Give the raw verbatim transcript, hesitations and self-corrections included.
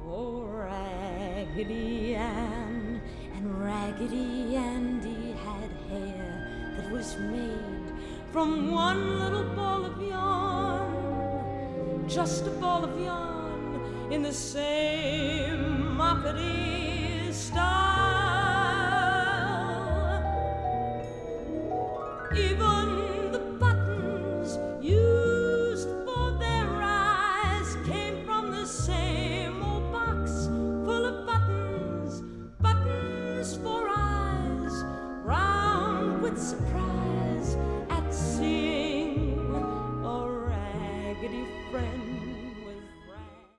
Oh, Raggedy Ann and Raggedy Andy had hair that was made from one little ball of yarn, just a ball of yarn in the same mockety style.